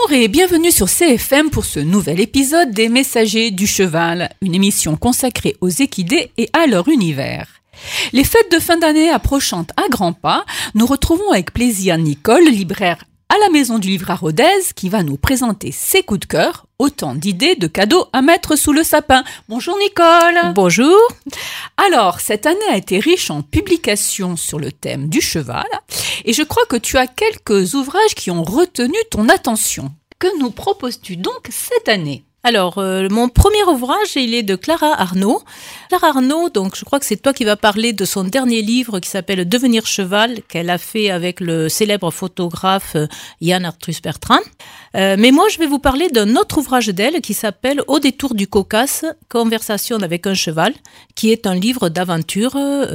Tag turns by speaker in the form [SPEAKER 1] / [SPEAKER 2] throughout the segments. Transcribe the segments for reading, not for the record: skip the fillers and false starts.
[SPEAKER 1] Bonjour et bienvenue sur CFM pour ce nouvel épisode des Messagers du Cheval, une émission consacrée aux équidés et à leur univers. Les fêtes de fin d'année approchant à grands pas, nous retrouvons avec plaisir Nicole, libraire à la Maison du Livre à Rodez, qui va nous présenter ses coups de cœur, autant d'idées de cadeaux à mettre sous le sapin. Bonjour Nicole.
[SPEAKER 2] Bonjour.
[SPEAKER 1] Alors, cette année a été riche en publications sur le thème du cheval, et je crois que tu as quelques ouvrages qui ont retenu ton attention. Que nous proposes-tu donc cette année ?
[SPEAKER 2] Alors, mon premier ouvrage, il est de Clara Arnaud. Clara Arnaud, donc je crois que c'est toi qui vas parler de son dernier livre qui s'appelle Devenir cheval, qu'elle a fait avec le célèbre photographe Yann Arthus Bertrand. Mais moi, je vais vous parler d'un autre ouvrage d'elle qui s'appelle Au détour du Caucase, Conversation avec un cheval, qui est un livre d'aventure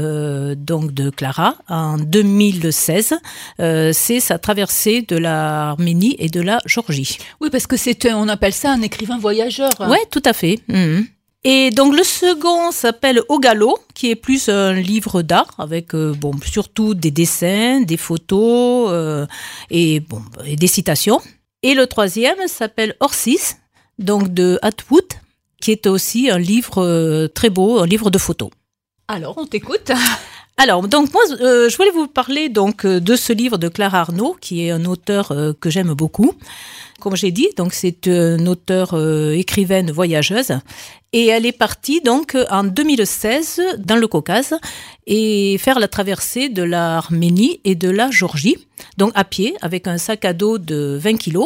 [SPEAKER 2] donc de Clara en 2016. C'est sa traversée de l'Arménie et de la Géorgie.
[SPEAKER 1] Oui, parce que on appelle ça un écrivain voyageur.
[SPEAKER 2] Oui, tout à fait. Mmh. Et donc le second s'appelle Au galop, qui est plus un livre d'art avec surtout des dessins, des photos et des citations. Et le troisième s'appelle Orsis, donc de Atwood, qui est aussi un livre très beau, un livre de photos.
[SPEAKER 1] Alors, on t'écoute.
[SPEAKER 2] Alors, donc moi, je voulais vous parler donc de ce livre de Clara Arnaud, qui est un auteur que j'aime beaucoup. Comme j'ai dit, donc c'est une auteure écrivaine voyageuse, et elle est partie donc en 2016 dans le Caucase et faire la traversée de l'Arménie et de la Géorgie, donc à pied avec un sac à dos de 20 kilos.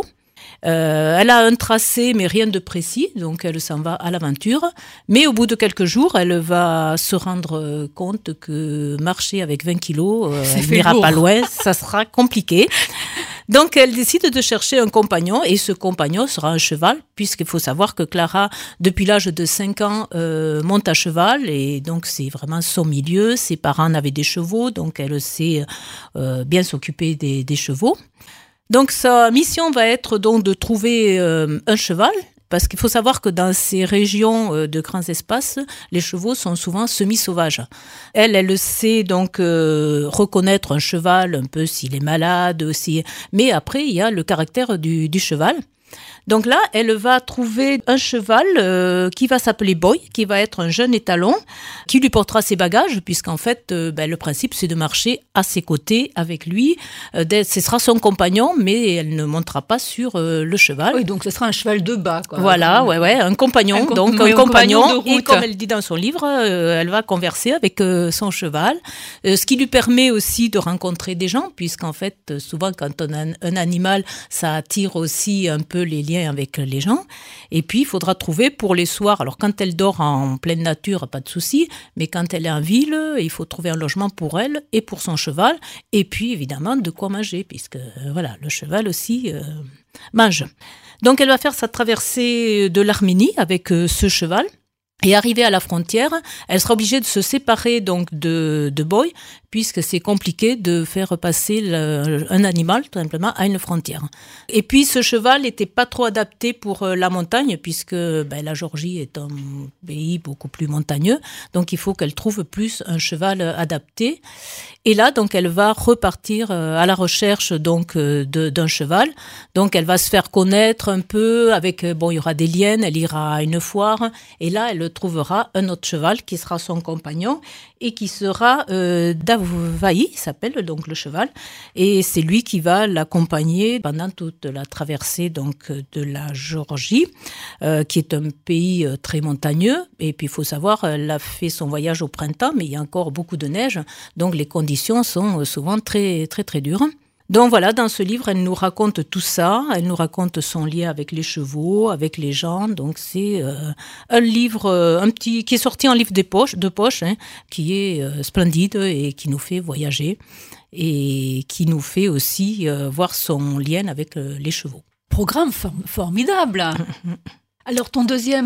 [SPEAKER 2] Elle a un tracé, mais rien de précis, donc elle s'en va à l'aventure. Mais au bout de quelques jours, elle va se rendre compte que marcher avec 20 kilos, elle n'ira pas loin, ça sera compliqué. Donc elle décide de chercher un compagnon, et ce compagnon sera un cheval, puisqu'il faut savoir que Clara, depuis l'âge de 5 ans, monte à cheval, et donc c'est vraiment son milieu. Ses parents avaient des chevaux, donc elle sait bien s'occuper des chevaux. Donc sa mission va être donc de trouver un cheval, parce qu'il faut savoir que dans ces régions de grands espaces, les chevaux sont souvent semi-sauvages. Elle sait donc reconnaître un cheval un peu s'il est malade, mais après il y a le caractère du cheval. Donc là, elle va trouver un cheval qui va s'appeler Boy, qui va être un jeune étalon, qui lui portera ses bagages, puisqu'en fait, le principe, c'est de marcher à ses côtés avec lui. Ce sera son compagnon, mais elle ne montera pas sur le cheval.
[SPEAKER 1] Oui, donc ce sera un cheval de bas, quoi.
[SPEAKER 2] Voilà, un compagnon. Un compagnon de route. Et comme elle dit dans son livre, elle va converser avec son cheval, ce qui lui permet aussi de rencontrer des gens, puisqu'en fait, souvent, quand on a un animal, ça attire aussi un peu les liens avec les gens. Et puis, il faudra trouver pour les soirs. Alors, quand elle dort en pleine nature, pas de souci. Mais quand elle est en ville, il faut trouver un logement pour elle et pour son cheval. Et puis, évidemment, de quoi manger, puisque, le cheval aussi mange. Donc, elle va faire sa traversée de l'Arménie avec ce cheval. Et arrivée à la frontière, elle sera obligée de se séparer donc de Boy, puisque c'est compliqué de faire passer un animal tout simplement à une frontière. Et puis ce cheval n'était pas trop adapté pour la montagne, puisque la Géorgie est un pays beaucoup plus montagneux, donc il faut qu'elle trouve plus un cheval adapté. Et là, donc, elle va repartir à la recherche donc d'un cheval. Donc, elle va se faire connaître un peu avec, il y aura des liens, elle ira à une foire, et là, elle trouvera un autre cheval qui sera son compagnon et qui sera Davovaï, s'appelle donc le cheval, et c'est lui qui va l'accompagner pendant toute la traversée donc de la Géorgie, qui est un pays très montagneux. Et puis, il faut savoir, elle a fait son voyage au printemps, mais il y a encore beaucoup de neige, donc les conditions sont souvent très, très, très dures. Donc voilà, dans ce livre, elle nous raconte tout ça. Elle nous raconte son lien avec les chevaux, avec les gens. Donc c'est un livre, qui est sorti en livre de poche, qui est splendide et qui nous fait voyager et qui nous fait aussi voir son lien avec les chevaux.
[SPEAKER 1] Programme formidable. Alors ton deuxième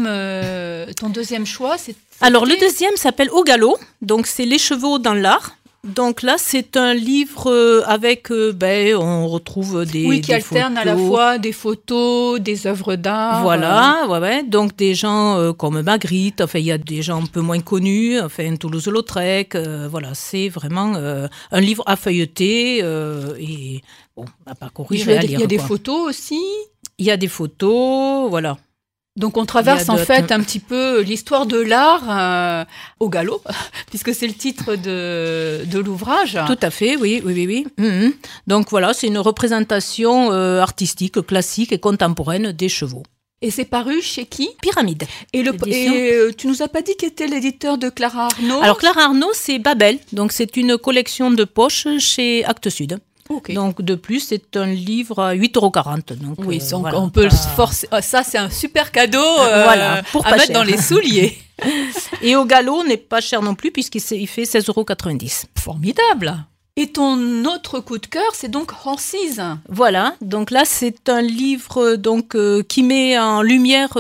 [SPEAKER 1] choix, c'est...
[SPEAKER 2] Alors le deuxième s'appelle Au galop. Donc c'est les chevaux dans l'art. Donc là, c'est un livre avec, on retrouve des
[SPEAKER 1] oui, qui alterne
[SPEAKER 2] photos.
[SPEAKER 1] À la fois des photos, des œuvres d'art.
[SPEAKER 2] Voilà, ouais. Donc des gens comme Magritte, il y a des gens un peu moins connus, Toulouse-Lautrec, c'est vraiment un livre à feuilleter et à parcourir et à lire.
[SPEAKER 1] Il y a des photos aussi.
[SPEAKER 2] Il y a des photos, voilà.
[SPEAKER 1] Donc on traverse en fait un petit peu l'histoire de l'art au galop, puisque c'est le titre de l'ouvrage.
[SPEAKER 2] Tout à fait, oui. Mm-hmm. Donc voilà, c'est une représentation artistique, classique et contemporaine des chevaux.
[SPEAKER 1] Et c'est paru chez qui ?
[SPEAKER 2] Pyramide.
[SPEAKER 1] Et tu nous as pas dit qui était l'éditeur de Clara Arnaud ?
[SPEAKER 2] Alors Clara Arnaud, c'est Babel, donc c'est une collection de poches chez Actes Sud.
[SPEAKER 1] Okay.
[SPEAKER 2] Donc de plus, c'est un livre à 8,40 €. Donc,
[SPEAKER 1] oui, voilà, on peut le forcer. Ça, c'est un super cadeau pour à mettre dans les souliers.
[SPEAKER 2] Et au galop, n'est pas cher non plus puisqu'il fait 16,90 €.
[SPEAKER 1] Formidable. Et ton autre coup de cœur, c'est donc Horses.
[SPEAKER 2] Voilà, donc là c'est un livre qui met en lumière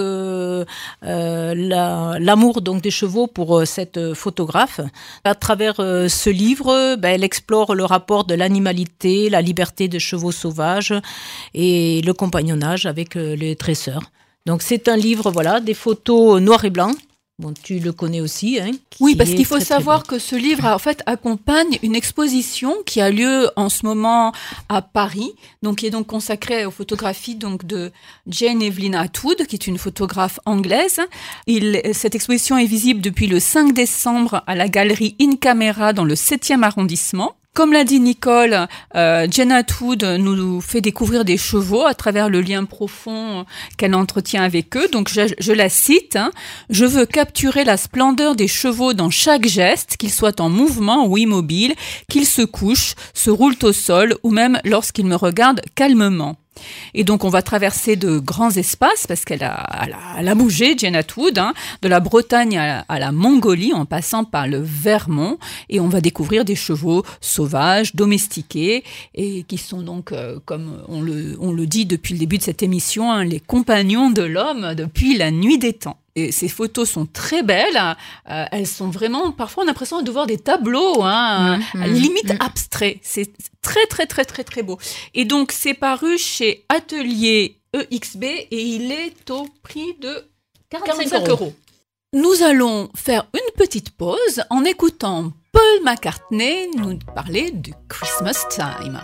[SPEAKER 2] l'amour des chevaux pour cette photographe. À travers ce livre, elle explore le rapport de l'animalité, la liberté des chevaux sauvages et le compagnonnage avec les dresseurs. Donc c'est un livre, des photos noir et blanc. Bon, tu le connais aussi, hein.
[SPEAKER 1] Oui, parce qu'il faut savoir que ce livre, en fait, accompagne une exposition qui a lieu en ce moment à Paris, qui est consacrée aux photographies de Jane Evelyn Atwood, qui est une photographe anglaise. Cette exposition est visible depuis le 5 décembre à la galerie In Camera dans le 7e arrondissement. Comme l'a dit Nicole, Jane Atwood nous fait découvrir des chevaux à travers le lien profond qu'elle entretient avec eux. Donc je la cite, « Je veux capturer la splendeur des chevaux dans chaque geste, qu'ils soient en mouvement ou immobiles, qu'ils se couchent, se roulent au sol ou même lorsqu'ils me regardent calmement. » Et donc, on va traverser de grands espaces parce qu'elle a bougé, Jane Atwood, de la Bretagne à la Mongolie en passant par le Vermont. Et on va découvrir des chevaux sauvages, domestiqués et qui sont donc, comme on le dit depuis le début de cette émission, les compagnons de l'homme depuis la nuit des temps. Et ces photos sont très belles, elles sont vraiment, parfois on a l'impression de voir des tableaux, limite abstraits. C'est très très très très très beau. Et donc c'est paru chez Atelier EXB et il est au prix de 45 €. Nous allons faire une petite pause en écoutant Paul McCartney nous parler du Christmas Time.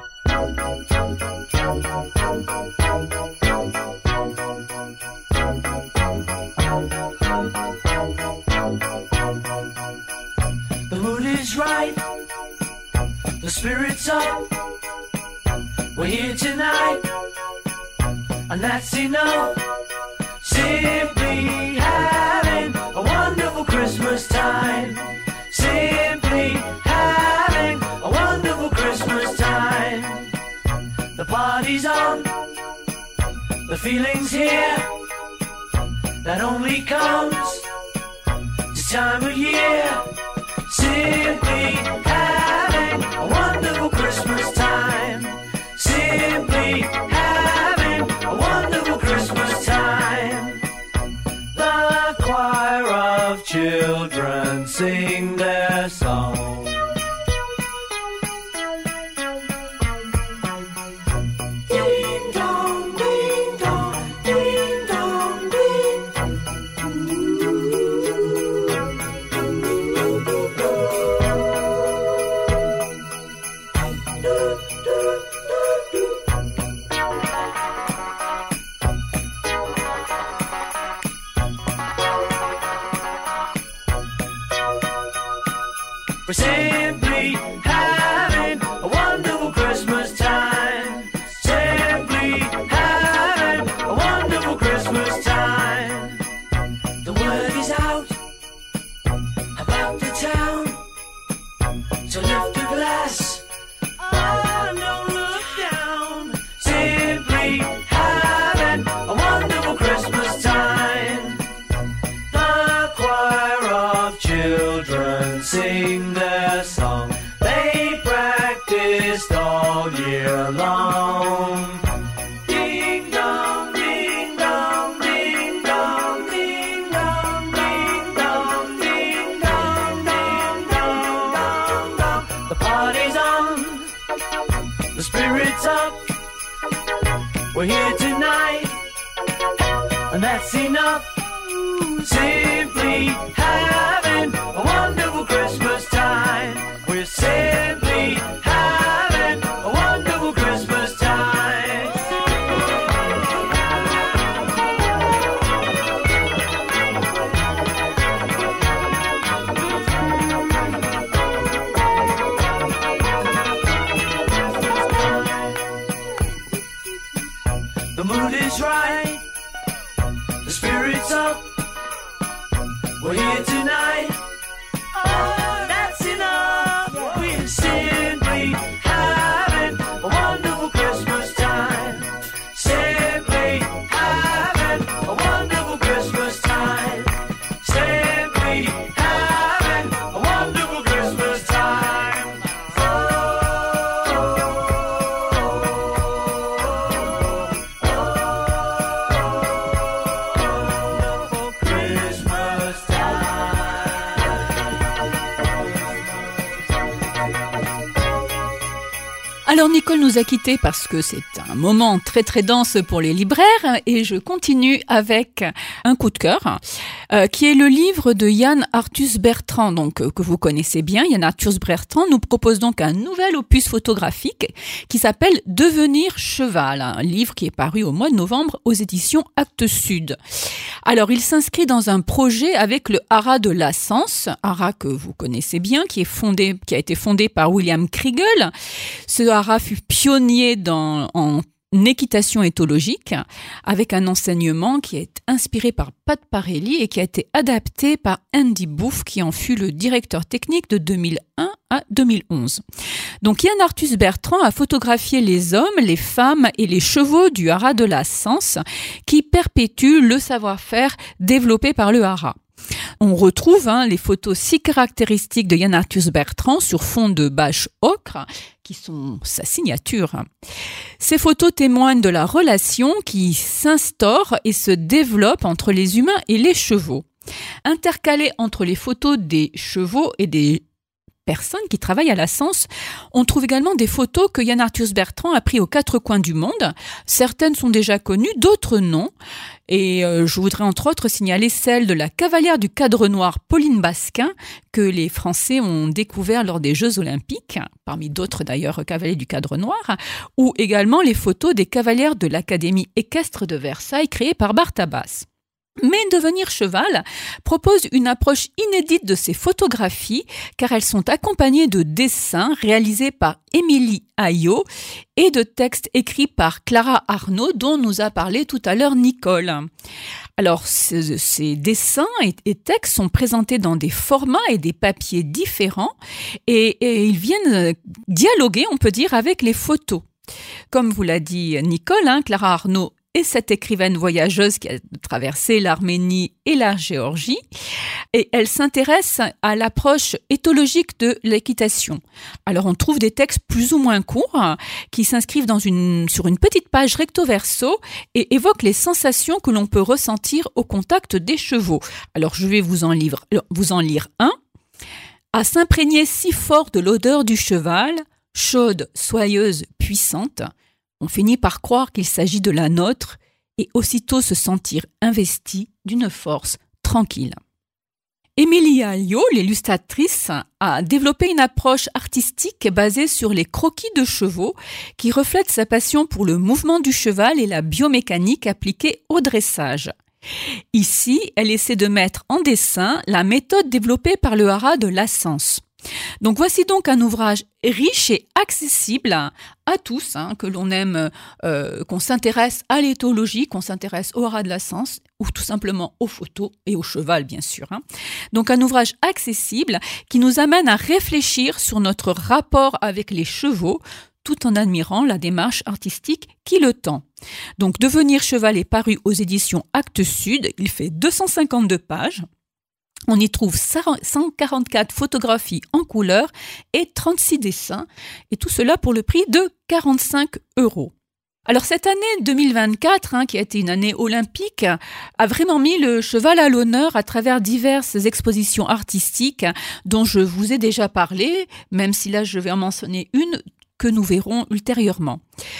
[SPEAKER 3] The mood is right, the spirit's up, we're here tonight, and that's enough. Simply having a wonderful Christmas time. Simply having a wonderful Christmas time. The party's on, the feeling's here, that only comes this time of year. Simply having a wonderful Christmas time. Simply having a wonderful Christmas time. The choir of children sing their song. Ding dong, ding dong, ding dong, ding. We're simply having a wonderful Christmas time. Simply having a wonderful Christmas time. The word is out about the town, so lift a glass. Oh, don't look down. Simply having a wonderful Christmas time. The choir of children sing their song. They practiced all year long. Ding dong, ding dong, ding dong, ding dong, ding dong, ding dong, ding dong, dong, dong. The party's on, the spirit's up. We're here tonight, and that's enough. Simply having a wonderful Christmas time. We're simply having a wonderful Christmas time. spirit's up. We're here tonight. Oh, that's enough. We're simply having a wonderful Christmas time. Simply having a wonderful Christmas time. Simply having a wonderful Christmas time. Wonderful Christmas time.
[SPEAKER 1] Alors Nicole nous a quittés parce que c'est un moment très très dense pour les libraires et je continue avec un coup de cœur qui est le livre de Yann Arthus Bertrand, donc que vous connaissez bien. Yann Arthus Bertrand nous propose donc un nouvel opus photographique qui s'appelle Devenir cheval, un livre qui est paru au mois de novembre aux éditions Actes Sud. Alors il s'inscrit dans un projet avec le haras de la Sens, haras que vous connaissez bien, qui a été fondé par William Kriegel. Ce haras fut pionnier en équitation éthologique avec un enseignement qui est inspiré par Pat Parelli et qui a été adapté par Andy Booth qui en fut le directeur technique de 2001 à 2011. Donc Yann Arthus Bertrand a photographié les hommes, les femmes et les chevaux du haras de la Sens qui perpétuent le savoir-faire développé par le haras. On retrouve les photos si caractéristiques de Yann Arthus Bertrand sur fond de bâche ocre, qui sont sa signature. Ces photos témoignent de la relation qui s'instaure et se développe entre les humains et les chevaux. Intercalées entre les photos des chevaux et des personnes qui travaillent à la Sens, on trouve également des photos que Yann Arthus Bertrand a prises aux quatre coins du monde. Certaines sont déjà connues, d'autres non. Et je voudrais entre autres signaler celle de la cavalière du cadre noir Pauline Basquin que les Français ont découvert lors des Jeux Olympiques, parmi d'autres d'ailleurs cavaliers du cadre noir, ou également les photos des cavalières de l'Académie équestre de Versailles créées par Bartabas. Mais Devenir cheval propose une approche inédite de ces photographies car elles sont accompagnées de dessins réalisés par Émilie Ayot et de textes écrits par Clara Arnaud dont nous a parlé tout à l'heure Nicole. Alors ces dessins et textes sont présentés dans des formats et des papiers différents et ils viennent dialoguer, on peut dire, avec les photos. Comme vous l'a dit Nicole, Clara Arnaud et cette écrivaine voyageuse qui a traversé l'Arménie et la Géorgie. Et elle s'intéresse à l'approche éthologique de l'équitation. Alors on trouve des textes plus ou moins courts qui s'inscrivent sur une petite page recto-verso et évoquent les sensations que l'on peut ressentir au contact des chevaux. Alors je vais vous en lire un. À s'imprégner si fort de l'odeur du cheval, chaude, soyeuse, puissante, on finit par croire qu'il s'agit de la nôtre et aussitôt se sentir investi d'une force tranquille. Émilie Ayot, l'illustratrice, a développé une approche artistique basée sur les croquis de chevaux qui reflète sa passion pour le mouvement du cheval et la biomécanique appliquée au dressage. Ici, elle essaie de mettre en dessin la méthode développée par le haras de la Sens. Donc voici donc un ouvrage riche et accessible à tous, que l'on aime, qu'on s'intéresse à l'éthologie, qu'on s'intéresse au haras de la Sens ou tout simplement aux photos et au cheval bien sûr. Donc un ouvrage accessible qui nous amène à réfléchir sur notre rapport avec les chevaux tout en admirant la démarche artistique qui le tend. Donc Devenir cheval est paru aux éditions Actes Sud, il fait 252 pages. On y trouve 144 photographies en couleur et 36 dessins, et tout cela pour le prix de 45 €. Alors cette année 2024, qui a été une année olympique, a vraiment mis le cheval à l'honneur à travers diverses expositions artistiques dont je vous ai déjà parlé, même si là je vais en mentionner une que nous verrons ultérieurement.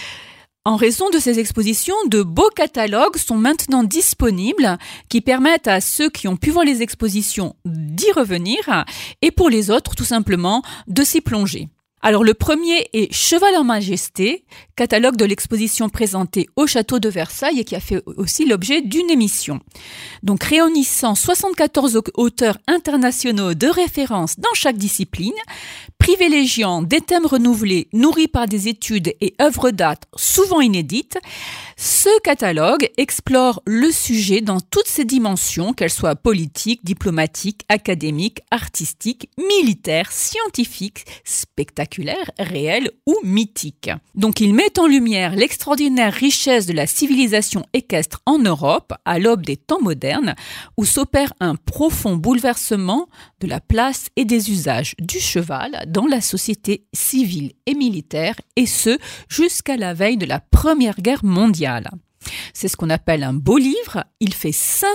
[SPEAKER 1] En raison de ces expositions, de beaux catalogues sont maintenant disponibles qui permettent à ceux qui ont pu voir les expositions d'y revenir et pour les autres, tout simplement, de s'y plonger. Alors le premier est Cheval en Majesté, catalogue de l'exposition présentée au château de Versailles et qui a fait aussi l'objet d'une émission. Donc réunissant 74 auteurs internationaux de référence dans chaque discipline, Privilégiant des thèmes renouvelés, nourris par des études et œuvres d'art souvent inédites, ce catalogue explore le sujet dans toutes ses dimensions, qu'elles soient politiques, diplomatiques, académiques, artistiques, militaires, scientifiques, spectaculaires, réelles ou mythiques. Donc il met en lumière l'extraordinaire richesse de la civilisation équestre en Europe à l'aube des temps modernes, où s'opère un profond bouleversement de la place et des usages du cheval dans la société civile et militaire, et ce, jusqu'à la veille de la Première Guerre mondiale. C'est ce qu'on appelle un beau livre. Il fait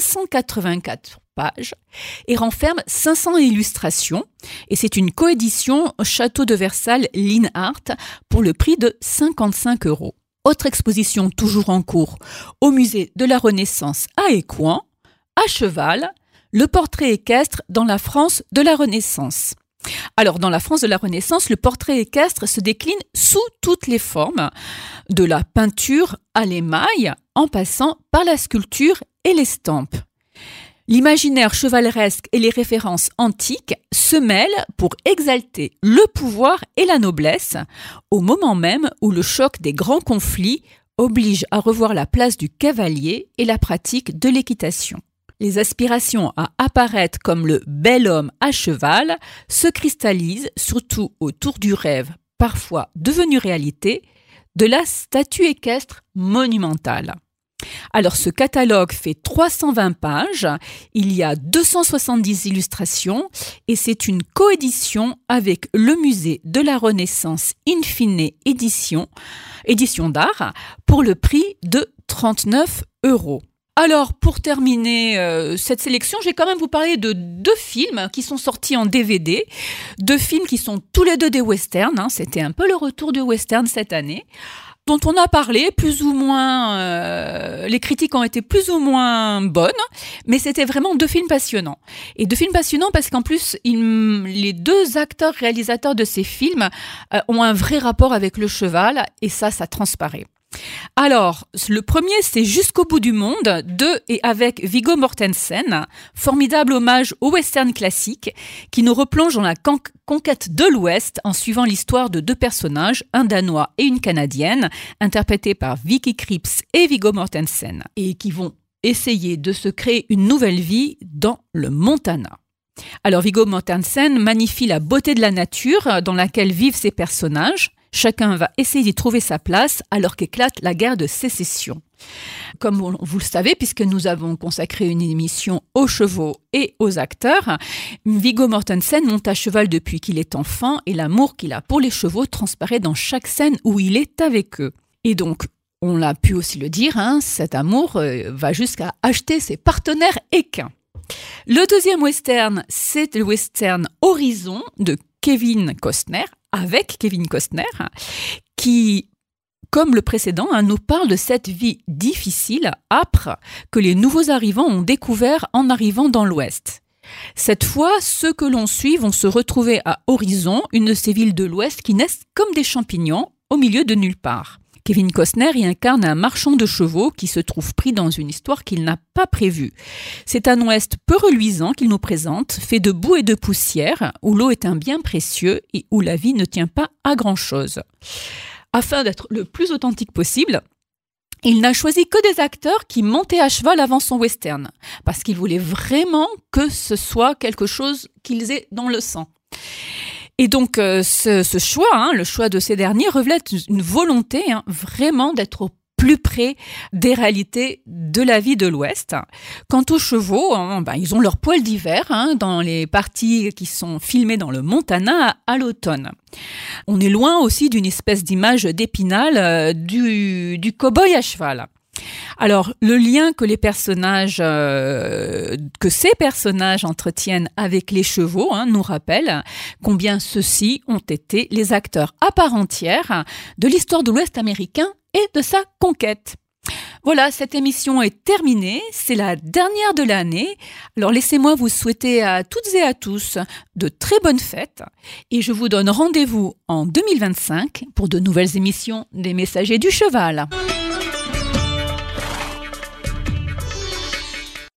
[SPEAKER 1] 584 pages et renferme 500 illustrations. Et c'est une coédition Château de Versailles Linhart pour le prix de 55 €. Autre exposition toujours en cours au musée de la Renaissance à Écouen, à cheval, le portrait équestre dans la France de la Renaissance. Alors, dans la France de la Renaissance, le portrait équestre se décline sous toutes les formes, de la peinture à l'émail, en passant par la sculpture et l'estampe. L'imaginaire chevaleresque et les références antiques se mêlent pour exalter le pouvoir et la noblesse, au moment même où le choc des grands conflits oblige à revoir la place du cavalier et la pratique de l'équitation. Les aspirations à apparaître comme le bel homme à cheval se cristallisent surtout autour du rêve, parfois devenu réalité, de la statue équestre monumentale. Alors ce catalogue fait 320 pages, il y a 270 illustrations et c'est une coédition avec le musée de la Renaissance In Fine édition d'art pour le prix de 39 €. Alors, pour terminer cette sélection, je vais quand même vous parler de 2 films qui sont sortis en DVD. 2 films qui sont tous les 2 des westerns. C'était un peu le retour du western cette année, dont on a parlé plus ou moins, les critiques ont été plus ou moins bonnes, mais c'était vraiment 2 films passionnants. Et 2 films passionnants parce qu'en plus, les 2 acteurs réalisateurs de ces films ont un vrai rapport avec le cheval, et ça transparaît. Alors, le premier, c'est Jusqu'au bout du monde, de et avec Viggo Mortensen, formidable hommage au western classique, qui nous replonge dans la conquête de l'Ouest en suivant l'histoire de 2 personnages, un Danois et une Canadienne, interprétés par Vicky Krieps et Viggo Mortensen, et qui vont essayer de se créer une nouvelle vie dans le Montana. Alors, Viggo Mortensen magnifie la beauté de la nature dans laquelle vivent ces personnages. Chacun va essayer d'y trouver sa place alors qu'éclate la guerre de sécession. Comme vous le savez, puisque nous avons consacré une émission aux chevaux et aux acteurs, Viggo Mortensen monte à cheval depuis qu'il est enfant et l'amour qu'il a pour les chevaux transparaît dans chaque scène où il est avec eux. Et donc, on l'a pu aussi le dire, cet amour va jusqu'à acheter ses partenaires équins. Le deuxième western, c'est le western Horizon de Kevin Costner, avec Kevin Costner, qui, comme le précédent, nous parle de cette vie difficile, âpre, que les nouveaux arrivants ont découvert en arrivant dans l'Ouest. Cette fois, ceux que l'on suit vont se retrouver à Horizon, une de ces villes de l'Ouest qui naissent comme des champignons au milieu de nulle part. Kevin Costner y incarne un marchand de chevaux qui se trouve pris dans une histoire qu'il n'a pas prévue. C'est un Ouest peu reluisant qu'il nous présente, fait de boue et de poussière, où l'eau est un bien précieux et où la vie ne tient pas à grand-chose. Afin d'être le plus authentique possible, il n'a choisi que des acteurs qui montaient à cheval avant son western, parce qu'il voulait vraiment que ce soit quelque chose qu'ils aient dans le sang. Et donc, ce choix, le choix de ces derniers, reflète une volonté vraiment d'être au plus près des réalités de la vie de l'Ouest. Quant aux chevaux, ils ont leur poil d'hiver dans les parties qui sont filmées dans le Montana à l'automne. On est loin aussi d'une espèce d'image d'Épinal du cow-boy à cheval. Alors, le lien que ces personnages entretiennent avec les chevaux nous rappelle combien ceux-ci ont été les acteurs à part entière de l'histoire de l'Ouest américain et de sa conquête. Voilà, cette émission est terminée, c'est la dernière de l'année. Alors laissez-moi vous souhaiter à toutes et à tous de très bonnes fêtes et je vous donne rendez-vous en 2025 pour de nouvelles émissions des Messagers du Cheval.